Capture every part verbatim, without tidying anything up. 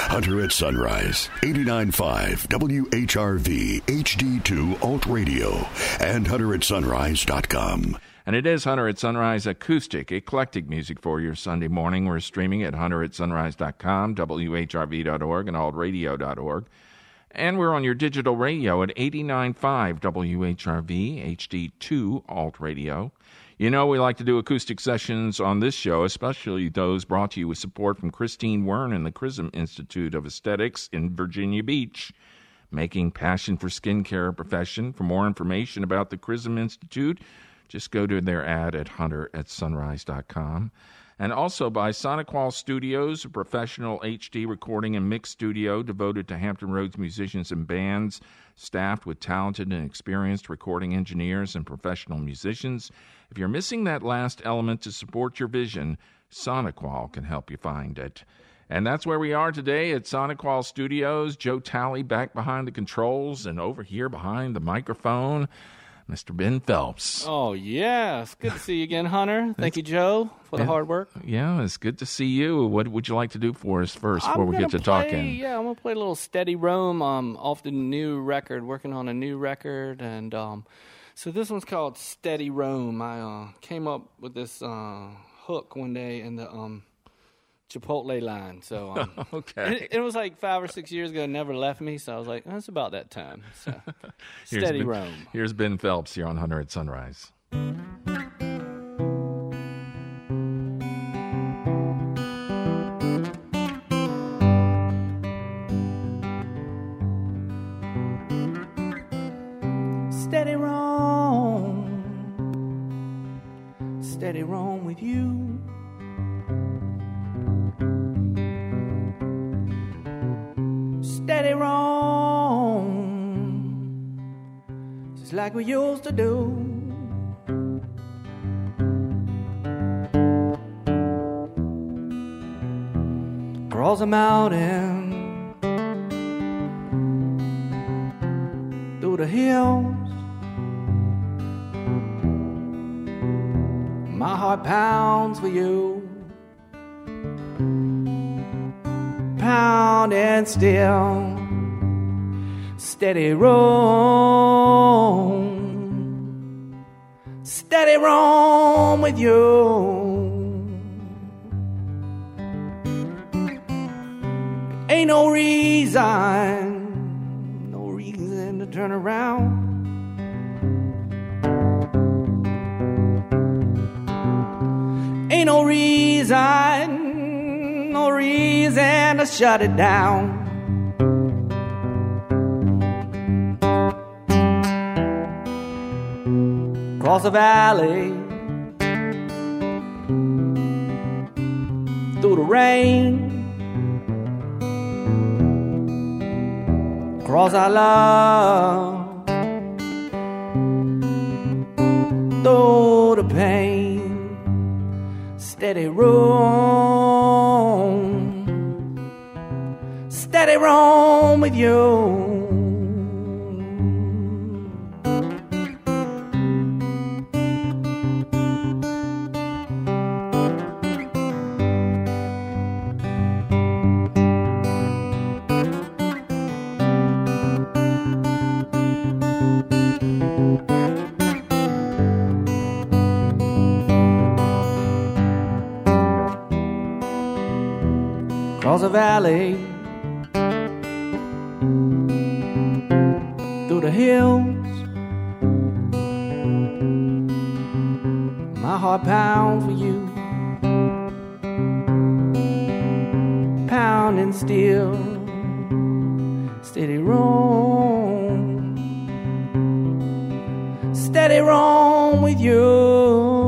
Hunter at Sunrise, eighty-nine point five W H R V H D two Alt Radio, and hunter at sunrise dot com. And it is Hunter at Sunrise acoustic, eclectic music for your Sunday morning. We're streaming at hunter at sunrise dot com, W H R V dot org, and alt radio dot org. And we're on your digital radio at eighty-nine point five W H R V H D two Alt Radio. You know, we like to do acoustic sessions on this show, especially those brought to you with support from Christine Wern and the Chrism Institute of Aesthetics in Virginia Beach, making passion for skincare a profession. For more information about the Chrism Institute, just go to their ad at hunter at sunrise dot com. And also by Soniqual Studios, a professional H D recording and mix studio devoted to Hampton Roads musicians and bands, staffed with talented and experienced recording engineers and professional musicians. If you're missing that last element to support your vision, Soniqual can help you find it. And that's where we are today at Soniqual Studios. Joe Talley back behind the controls, and over here behind the microphone, Mister Ben Phelps. Oh, yeah. It's good to see you again, Hunter. Thank you, Joe, for the yeah, hard work. Yeah, it's good to see you. What would you like to do for us first before I'm we get to play, talking? Yeah, I'm going to play a little Steady Roam um, off the new record, working on a new record. And um, so this one's called Steady Roam. I uh, came up with this uh, hook one day in the um, Chipotle line. So um, okay. It, it was like five or six years ago. It never left me. So I was like, oh, it's about that time. So Steady ben, Roam. Here's Ben Phelps here on Hunter at Sunrise. Steady roam, steady roam with you. Steady roam, just like we used to do. Across the mountain, through the hills, my heart pounds for you. Pounding still, steady roam, steady roam with you. Ain't no reason, no reason to turn around. Ain't no reason, no reason to shut it down. Across the valley, through the rain, across our love, through the pain. Steady roam, steady roam with you. Across the valley, through the hills, my heart pounds for you, pounding still, steady roam, steady roam with you.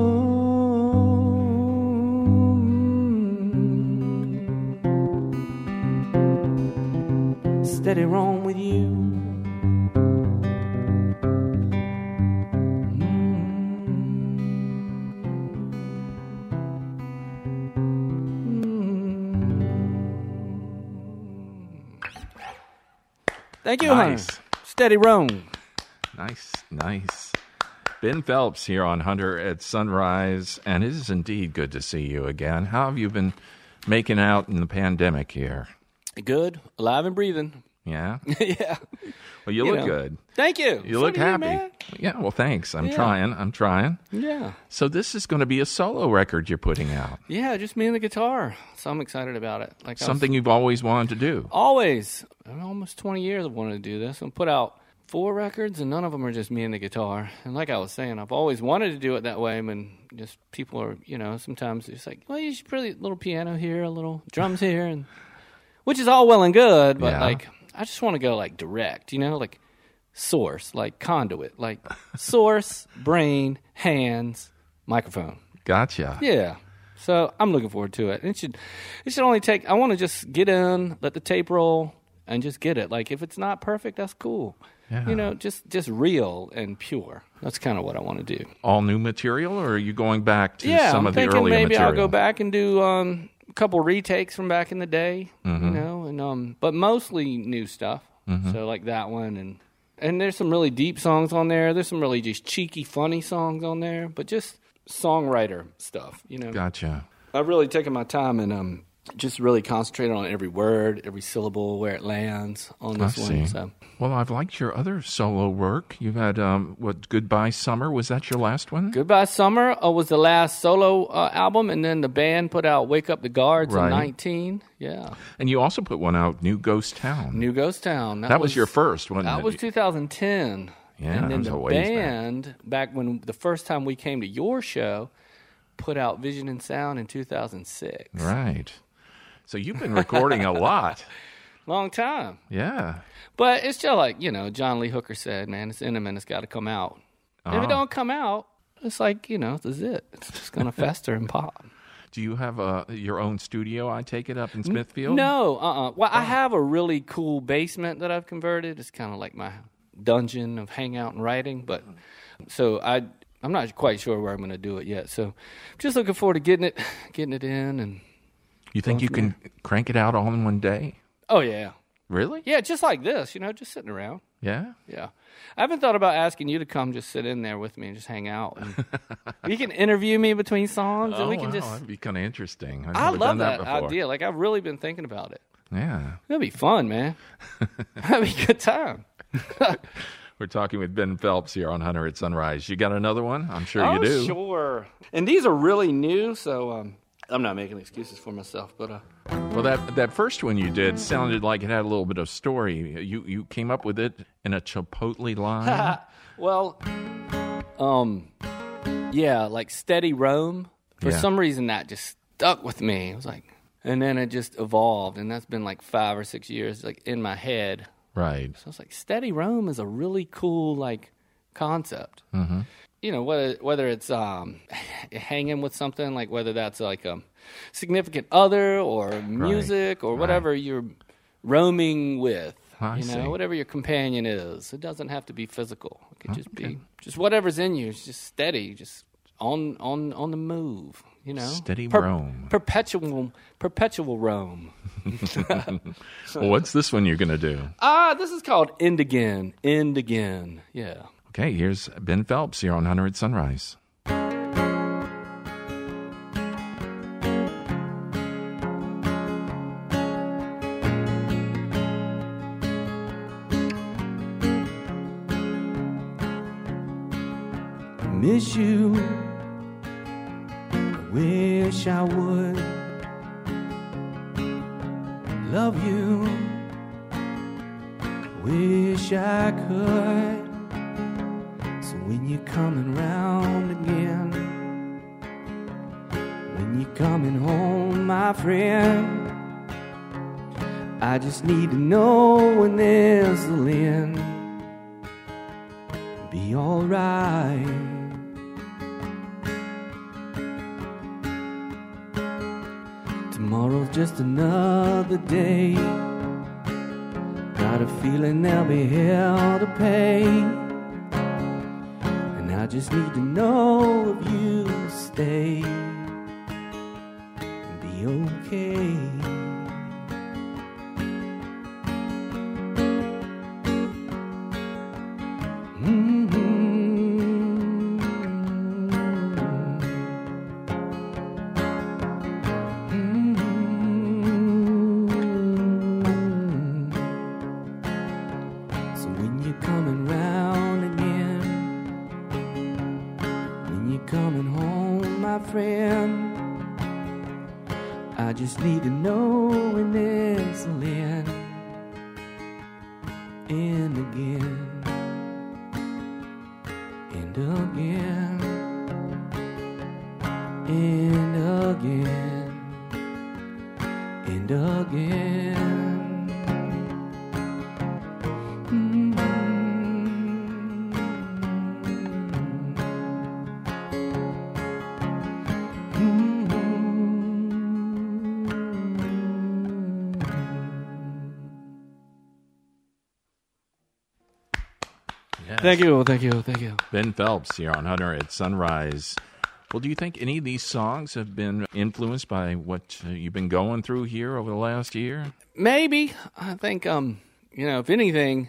Steady roam with you. Thank you, Nice. Hunter. Steady roam. Nice, nice. Ben Phelps here on Hunter at Sunrise, and it is indeed good to see you again. How have you been making out in the pandemic here? Good, alive and breathing. Yeah? Yeah. Well, you, You look know. good. Thank you. You So look do you, happy. man. Yeah, well, thanks. I'm Yeah. trying. I'm trying. Yeah. So this is going to be a solo record you're putting out. Yeah, just me and the guitar. So I'm excited about it. Like I was- Something you've always wanted to do. Always. Almost twenty years I've wanted to do this. And put out four records, and none of them are just me and the guitar. And like I was saying, I've always wanted to do it that way. I mean, just people are, you know, sometimes it's like, well, you should put a little piano here, a little drums here, and which is all well and good, but Yeah. like, I just want to go like direct, you know, like source, like conduit, like source, brain, hands, microphone. Gotcha. Yeah. So I'm looking forward to it. It should, it should only take. I want to just get in, let the tape roll, and just get it. Like if it's not perfect, that's cool. Yeah. You know, just just real and pure. That's kind of what I want to do. All new material, or are you going back to Yeah, some I'm of the thinking earlier maybe material? I'll go back and do um, a couple retakes from back in the day. Mm-hmm. You know, and um, but mostly new stuff. Mm-hmm. So like that one, and and there's some really deep songs on there. There's some really just cheeky, funny songs on there, but just songwriter stuff. You know. Gotcha. I've really taken my time and um, just really concentrated on every word, every syllable, where it lands on this I one. see. So. Well, I've liked your other solo work. You've had, um, what, Goodbye Summer? Was that your last one? Goodbye Summer uh, was the last solo uh, album, and then the band put out Wake Up the Guards Right. in nineteen. Yeah. And you also put one out, New Ghost Town. New Ghost Town. that was, your first, wasn't That it? was two thousand ten. Yeah, and that then was the a ways back. band, back. when the first time we came to your show, put out Vision and Sound in two thousand six. Right. So you've been recording a lot. Long time. Yeah. But it's just like, you know, John Lee Hooker said, man, it's in him and it's got to come out. If Oh. it don't come out, it's like, you know, this is it. It's just going to fester and pop. Do you have uh, your own studio, I take it, up in Smithfield? No, uh-uh. Well, I have a really cool basement that I've converted. It's kind of like my dungeon of hangout and writing. But so I, I'm not quite sure where I'm going to do it yet. So just looking forward to getting it, getting it in. And You think you can crank it out all in one day? oh, yeah. Really? Yeah, just like this, you know, just sitting around. Yeah? Yeah. I haven't thought about asking you to come just sit in there with me and just hang out. And you can interview me between songs, and Oh, we can wow, just. that'd be kind of interesting. I've I never love done that, that, before. idea. Like, I've really been thinking about it. Yeah. It'll be fun, man. That'd be a good time. We're talking with Ben Phelps here on Hunter at Sunrise. You got another one? I'm sure oh, you do. sure. And these are really new, so um, I'm not making excuses for myself. But uh, Well, that that first one you did sounded like it had a little bit of story. You you came up with it in a Chipotle line. well, um, yeah, like Steady Rome. For Yeah. some reason, that just stuck with me. It was like, and then it just evolved, and that's been like five or six years, like in my head. Right. So I was like, Steady Rome is a really cool like concept. Mm-hmm. You know, whether whether it's um, hanging with something, like whether that's like a significant other or music or whatever right. you're roaming with. I you know, see. whatever your companion is. It doesn't have to be physical. It could just be just whatever's in you. It's just steady, just on on on the move. You know, Steady roam. perpetual perpetual roam. Well, what's this one you're going to do? Ah, this is called End Again. End Again. Yeah. Okay, here's Ben Phelps here on Hunter at Sunrise. Miss you. I wish I would love you. Wish I could. So when you're coming round again, when you're coming home, my friend, I just need to know when this will end. Be alright. Tomorrow's just another day. Got a feeling there'll be hell to pay. And I just need to know if you will stay and be okay. I just need to know when this will end. And again. And again. And again. And again. Thank you, thank you, thank you. Ben Phelps here on Hunter at Sunrise. Well, do you think any of these songs have been influenced by what uh, you've been going through here over the last year? Maybe. I think, um, you know, if anything,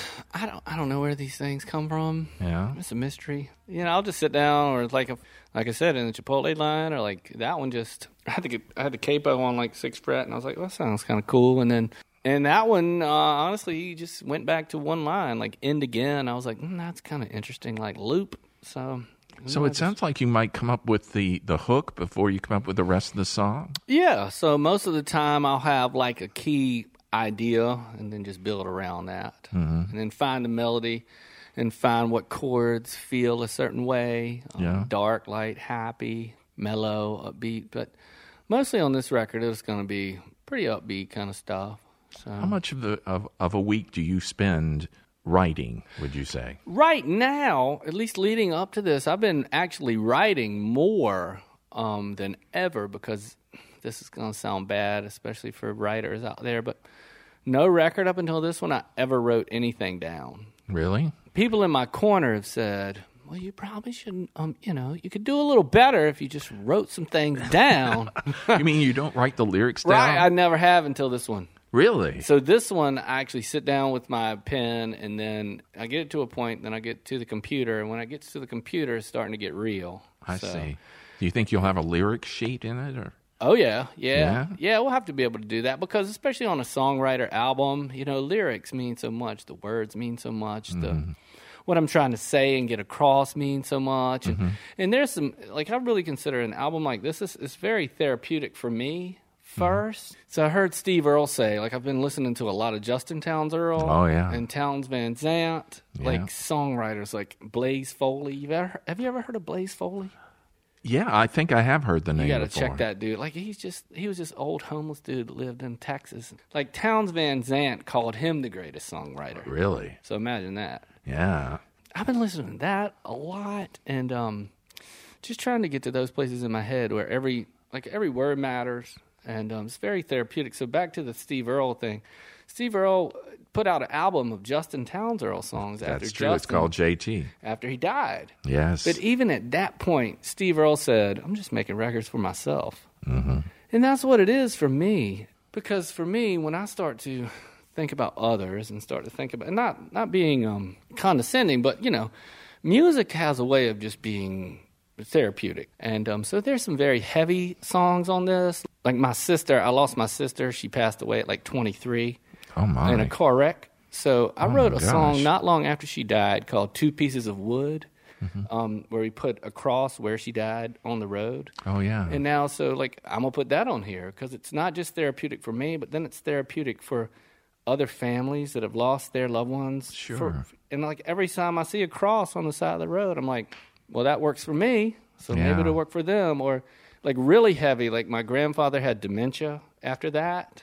I don't, I don't know where these things come from. Yeah, it's a mystery. You know, I'll just sit down, or like, a, like I said, in the Chipotle line, or like that one. Just I had the I had the capo on like sixth fret, and I was like, well, that sounds kind of cool, and then. And that one, uh, honestly, just went back to one line, like end again. I was like, mm, that's kind of interesting, like loop. So, so it just... sounds like you might come up with the, the hook before you come up with the rest of the song. Yeah. So most of the time, I'll have like a key idea, and then just build around that, mm-hmm. and then find the melody, and find what chords feel a certain way. Um, yeah. Dark, light, happy, mellow, upbeat. But mostly on this record, it's going to be pretty upbeat kind of stuff. So. How much of the of, of a week do you spend writing, would you say? Right now, at least leading up to this, I've been actually writing more um, than ever, because this is going to sound bad, especially for writers out there, but no record up until this one I ever wrote anything down. Really? People in my corner have said, well, you probably shouldn't, um, you know, you could do a little better if you just wrote some things down. You mean you don't write the lyrics down? Right, I never have until this one. Really? So this one, I actually sit down with my pen, and then I get it to a point, then I get to the computer, and when I get to the computer, it's starting to get real. I so. see. Do you think you'll have a lyric sheet in it? Or? Oh, yeah. yeah. Yeah? Yeah, we'll have to be able to do that, because especially on a songwriter album, you know, lyrics mean so much. The words mean so much. Mm-hmm. The what I'm trying to say and get across means so much. Mm-hmm. And, and there's some, like, I really consider an album like this is it's very therapeutic for me. First, mm-hmm. So I heard Steve Earle say, like, I've been listening to a lot of Justin Townes Earle, oh yeah, and Townes Van Zandt, yeah. like songwriters like Blaze Foley. You've ever have you ever heard of Blaze Foley? Yeah, I think I have heard the name. You got to before. check that dude. Like he's just he was this old homeless dude that lived in Texas. Like Townes Van Zandt called him the greatest songwriter. Really? So imagine that. Yeah, I've been listening to that a lot, and um, just trying to get to those places in my head where every like every word matters. And um, it's very therapeutic. So back to the Steve Earle thing. Steve Earle put out an album of Justin Townes Earle songs That's after true. Justin, it's called J T. After he died. Yes. But even at that point, Steve Earle said, I'm just making records for myself. Mm-hmm. And that's what it is for me. Because for me, when I start to think about others and start to think about, and not, not being um, condescending, but, you know, music has a way of just being therapeutic. And um, so there's some very heavy songs on this. Like my sister, I lost my sister. She passed away at like twenty-three. Oh, my. In a car wreck. So I oh wrote a gosh. song not long after she died called Two Pieces of Wood, mm-hmm. um, where we put a cross where she died on the road. Oh, yeah. And now, so like, I'm going to put that on here because it's not just therapeutic for me, but then it's therapeutic for other families that have lost their loved ones. Sure. For, and like every time I see a cross on the side of the road, I'm like, well, that works for me. So yeah. maybe it'll work for them. Or like really heavy, like my grandfather had dementia after that.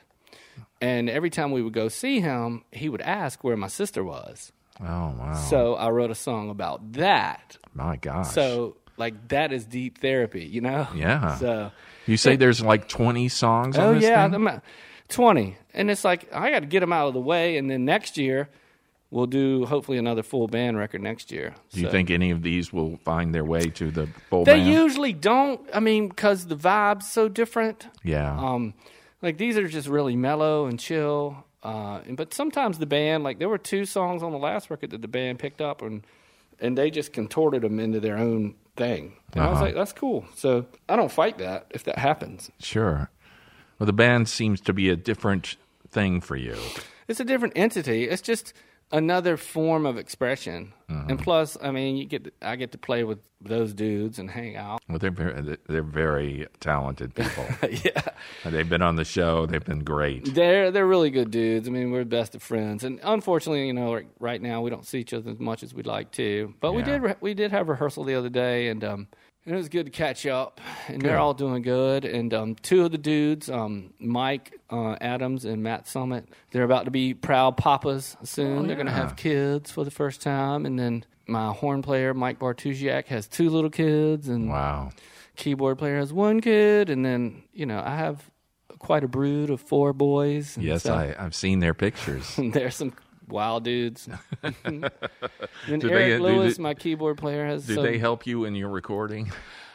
And every time we would go see him, he would ask where my sister was. Oh, wow. So I wrote a song about that. My gosh. So, like, that is deep therapy, you know? Yeah. So you say it, there's like twenty songs oh, on this yeah, thing? I'm, twenty. And it's like, I got to get them out of the way. And then next year, we'll do hopefully another full band record next year. Do you so. think any of these will find their way to the full they band? They usually don't. I mean, because the vibe's so different. Yeah. Um, like, these are just really mellow and chill. Uh, but sometimes the band, like, there were two songs on the last record that the band picked up, and and they just contorted them into their own thing. And uh-huh. I was like, that's cool. So I don't fight that if that happens. Sure. Well, the band seems to be a different thing for you. It's a different entity. It's just another form of expression. Mm-hmm. And plus, I mean, you get to, I get to play with those dudes and hang out. Well, they're very, they're very talented people. Yeah. They've been on the show. They've been great. They're they're really good dudes. I mean, we're best of friends. And unfortunately, you know, like right now we don't see each other as much as we'd like to. But we Yeah. did re- we did have rehearsal the other day, and um, it was good to catch up. And Good. they're all doing good. And um, two of the dudes, um, Mike uh, Adams and Matt Summit, they're about to be proud papas soon. Oh, they're going to yeah. have kids for the first time. And then my horn player, Mike Bartusiak, has two little kids, and Wow. keyboard player has one kid. And then, you know, I have quite a brood of four boys. And Yes, so I, I've seen their pictures. there's some wild dudes. And Do Eric they- do Lewis, they- my keyboard player, has Do some. they help you in your recording?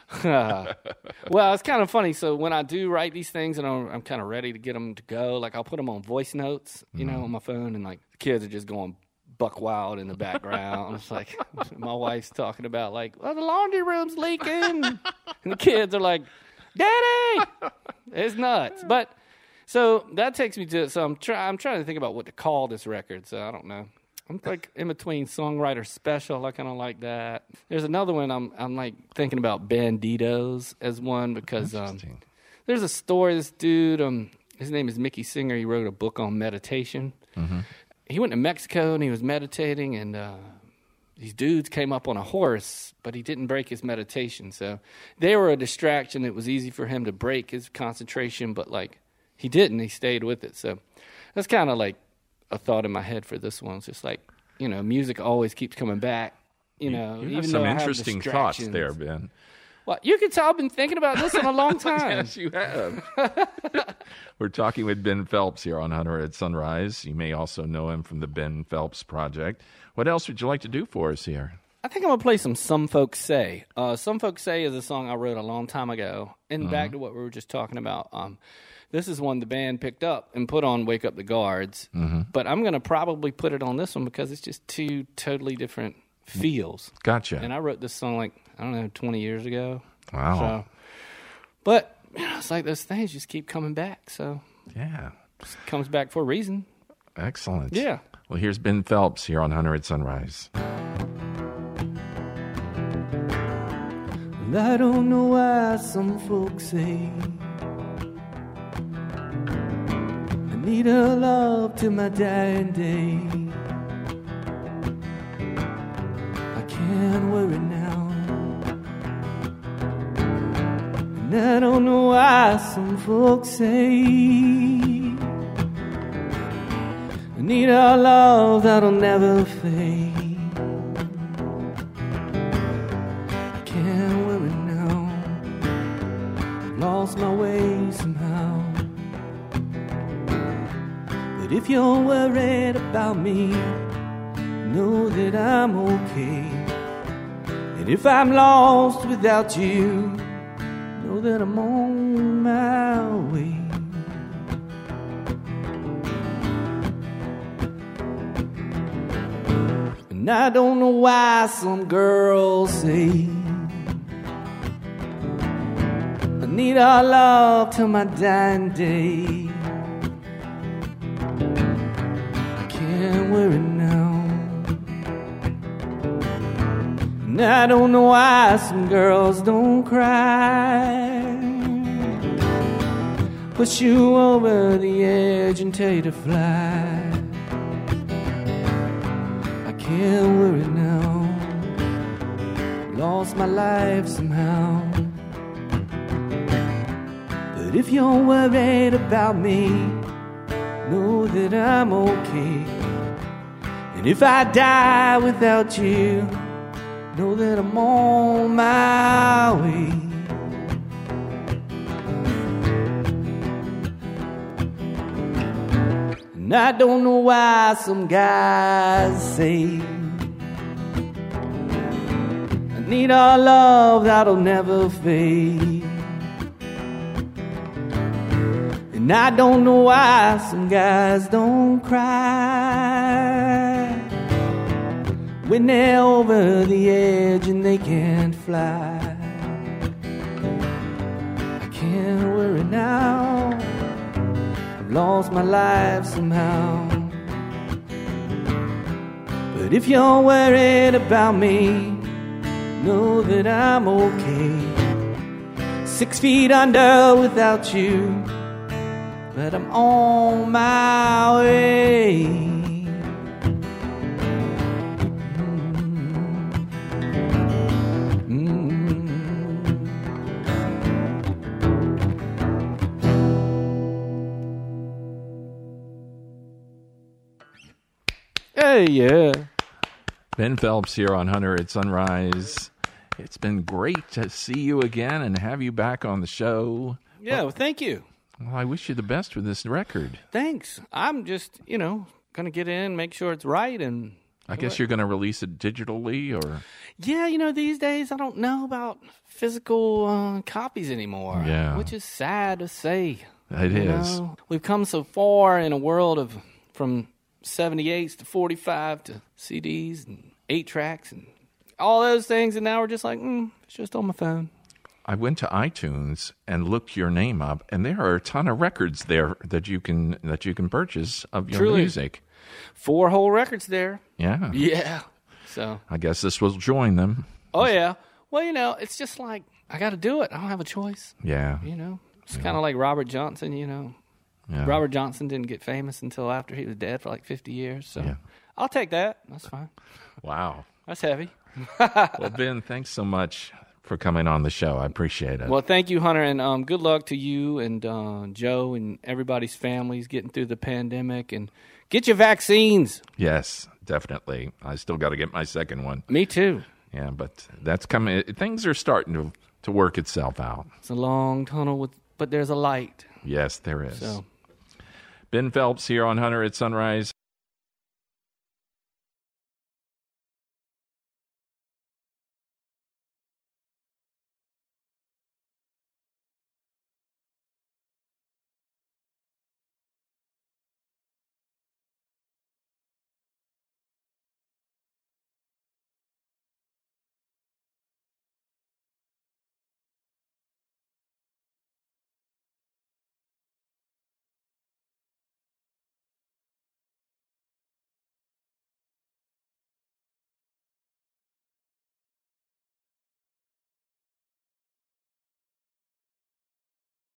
Well, it's kind of funny. So when I do write these things and I'm, I'm kind of ready to get them to go, like I'll put them on voice notes, you know, on my phone, and like the kids are just going buck wild in the background. It's like my wife's talking about like, well, the laundry room's leaking, and the kids are like, "Daddy!" It's nuts. But so that takes me to. So I'm try, I'm trying to think about what to call this record. So I don't know. I'm like in between songwriter special. I kind of like that. There's another one I'm I'm like thinking about Banditos as one because um, Interesting. there's a story. This dude, um, his name is Mickey Singer. He wrote a book on meditation. Mm-hmm. He went to Mexico and he was meditating, and uh, these dudes came up on a horse, but he didn't break his meditation. So they were a distraction. It was easy for him to break his concentration, but like he didn't. He stayed with it. So that's kind of like a thought in my head for this one. It's just like, you know, music always keeps coming back. You know, You have even some though I have interesting thoughts distractions. there, Ben. Well, you can tell I've been thinking about this in a long time. Yes, you have. We're talking with Ben Phelps here on Hunter at Sunrise. You may also know him from the Ben Phelps Project. What else would you like to do for us here? I think I'm going to play some Some Folks Say. Uh, Some Folks Say is a song I wrote a long time ago. And Mm-hmm. back to what we were just talking about, um, this is one the band picked up and put on Wake Up the Guards. Mm-hmm. But I'm going to probably put it on this one because it's just two totally different feels. Gotcha. And I wrote this song like, I don't know, twenty years ago. Wow. So, but you know, it's like those things just keep coming back. So Yeah. it comes back for a reason. Excellent. Yeah. Well, here's Ben Phelps here on Hunter at Sunrise. Well, I don't know why some folks say I need her love till my dying day. I can't worry now, and I don't know why some folks say I need her love that'll never fade. Lost my way somehow. But if you're worried about me, know that I'm okay. And if I'm lost without you, know that I'm on my way. And I don't know why some girls say I need our love till my dying day. I can't worry now, and I don't know why some girls don't cry, push you over the edge and tell you to fly. I can't worry now, lost my life somehow. But if you're worried about me, know that I'm okay. And if I die without you, know that I'm on my way. And I don't know why some guys say I need our love that'll never fade. And I don't know why some guys don't cry when they're over the edge and they can't fly. I can't worry now, I've lost my life somehow. But if you're worried about me, know that I'm okay. Six feet under without you, but I'm on my way. Hey, yeah. Ben Phelps here on Hunter at Sunrise. It's been great to see you again and have you back on the show. Yeah, well, thank you. Well, I wish you the best with this record. Thanks. I'm just, you know, going to get in, make sure it's right. And I guess you're going to release it digitally or? Yeah, you know, these days I don't know about physical uh, copies anymore. Yeah. Which is sad to say. It you is. Know? We've come so far in a world of from seventy-eights to forty-five to C Ds and eight tracks and all those things, and now we're just like, mm, it's just on my phone. I went to iTunes and looked your name up, and there are a ton of records there that you can that you can purchase of your Truly. music. Four whole records there. Yeah. Yeah. So I guess this will join them. Oh yeah. Well, you know, it's just like I got to do it. I don't have a choice. Yeah. You know, it's Yeah. kind of like Robert Johnson. You know, Yeah. Robert Johnson didn't get famous until after he was dead for like fifty years. So Yeah. I'll take that. That's fine. Wow. That's heavy. Well, Ben, thanks so much for coming on the show. I appreciate it. Well, thank you, Hunter, and um, good luck to you and uh, Joe and everybody's families getting through the pandemic. And get your vaccines. Yes, definitely. I still got to get my second one. Me too. Yeah, but that's coming. Things are starting to to work itself out. It's a long tunnel, with, but there's a light. Yes, there is. So. Ben Phelps here on Hunter at Sunrise.